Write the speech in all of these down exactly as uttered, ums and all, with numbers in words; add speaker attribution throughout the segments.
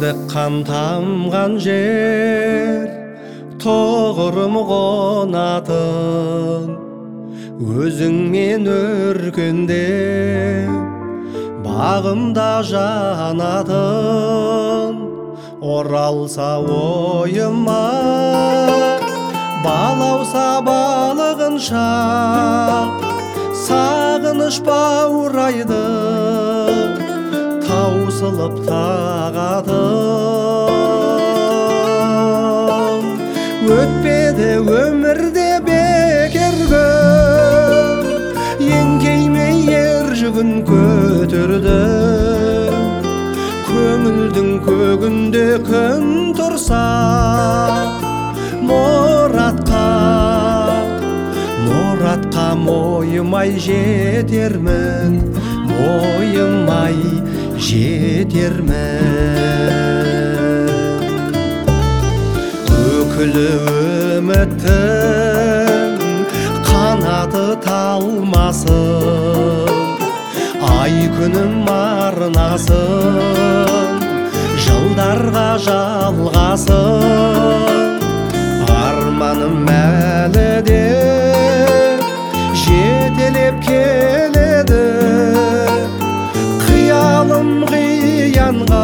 Speaker 1: ыстық қан тамған жер, тоғырым қонатын, өзіңмен өркенде бағымда жанатын. Оралса ойыма балауса балығынша, сағыныш баурайды таусылып тағатын. Өтпеді өмірде бекер күн, еңкеймей ер жүгін көтерді. Көңілдің көгінде күн тұрса, мұратқа, мұратқа мойымай жетермін, мойымай жетермін. Өкілі үміттің қанаты талмасын, ай күнім арнасын, жылдарға жалғасын. Арманым әлі де жетелеп келеді, қиялым қиянға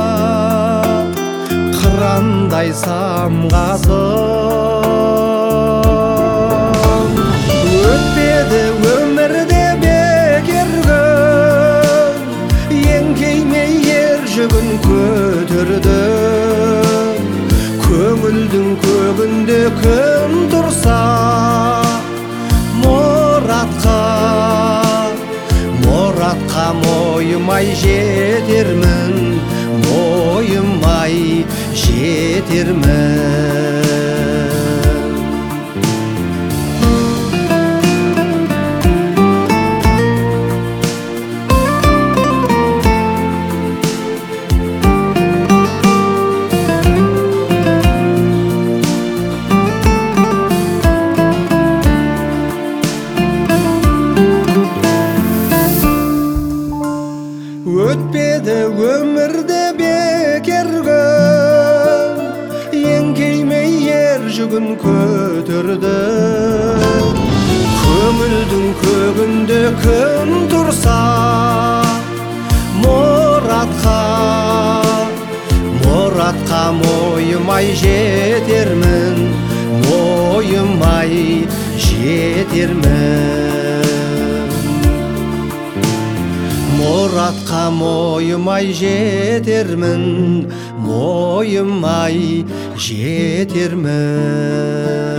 Speaker 1: қырандай самғасын. Өтпеді өмірде бекер күн, еңкеймей ер жүгін көтерді. Көңілдің көгінде күн тұрса, мұратқа, мұратқа мойымай жетермін, мойымай жетермін. Өтпеді өмірде бекер күн, еңкеймей ер жүгін көтерді. Көңілдің көгінде күн тұрса, мұратқа, мұратқа мойымай жетермін, мойымай жетермін. Мұратқа мойымай жетермін, мойымай жетермін.